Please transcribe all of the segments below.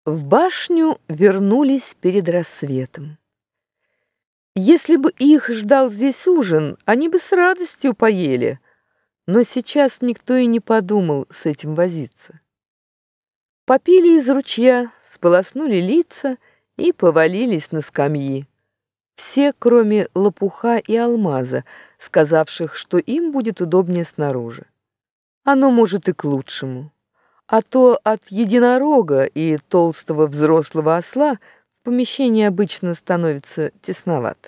В башню вернулись перед рассветом. Если бы их ждал здесь ужин, они бы с радостью поели, но сейчас никто и не подумал с этим возиться. Попили из ручья, сполоснули лица и повалились на скамьи. Все, кроме Лопуха и Алмаза, сказавших, что им будет удобнее снаружи. Оно может и к лучшему. А то от единорога и толстого взрослого осла в помещении обычно становится тесновато.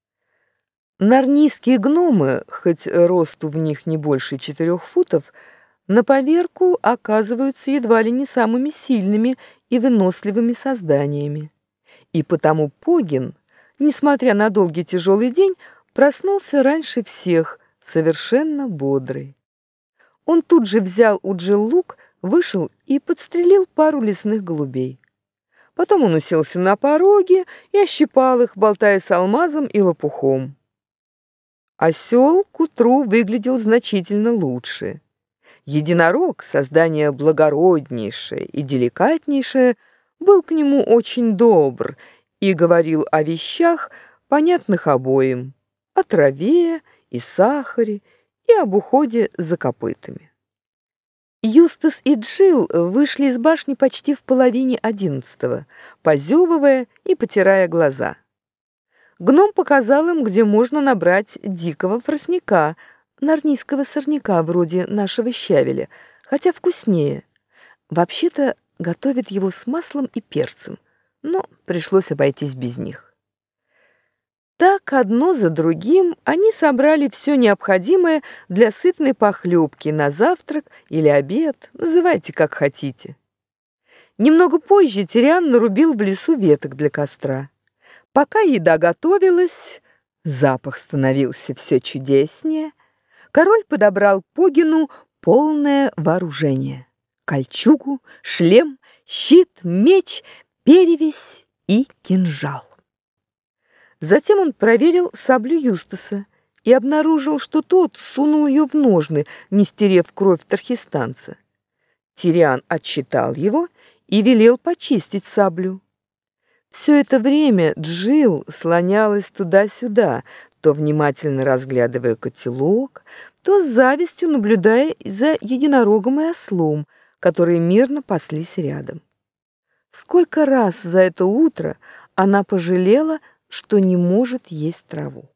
Нарнийские гномы, хоть росту в них не больше 4 футов, на поверку оказываются едва ли не самыми сильными и выносливыми созданиями. И потому Погин, несмотря на долгий тяжелый день, проснулся раньше всех, совершенно бодрый. Он тут же взял у Джилл лук, вышел и подстрелил пару лесных голубей. Потом он уселся на пороге и ощипал их, болтая с Алмазом и Лопухом. Осел к утру выглядел значительно лучше. Единорог, создание благороднейшее и деликатнейшее, был к нему очень добр и говорил о вещах, понятных обоим, о траве и сахаре и об уходе за копытами. Юстас и Джилл вышли из башни почти в половине 11-го, позевывая и потирая глаза. Гном показал им, где можно набрать дикого фросняка, нарнийского сорняка вроде нашего щавеля, хотя вкуснее. Вообще-то готовят его с маслом и перцем, но пришлось обойтись без них. Так, одно за другим, они собрали все необходимое для сытной похлебки на завтрак или обед, называйте как хотите. Немного позже Тириан нарубил в лесу веток для костра. Пока еда готовилась, запах становился все чудеснее, король подобрал Погину полное вооружение: кольчугу, шлем, щит, меч, перевязь и кинжал. Затем он проверил саблю Юстаса и обнаружил, что тот сунул ее в ножны, не стерев кровь тархистанца. Тириан отчитал его и велел почистить саблю. Все это время Джилл слонялась туда-сюда, то внимательно разглядывая котелок, то с завистью наблюдая за единорогом и ослом, которые мирно паслись рядом. Сколько раз за это утро она пожалела, что не может есть траву.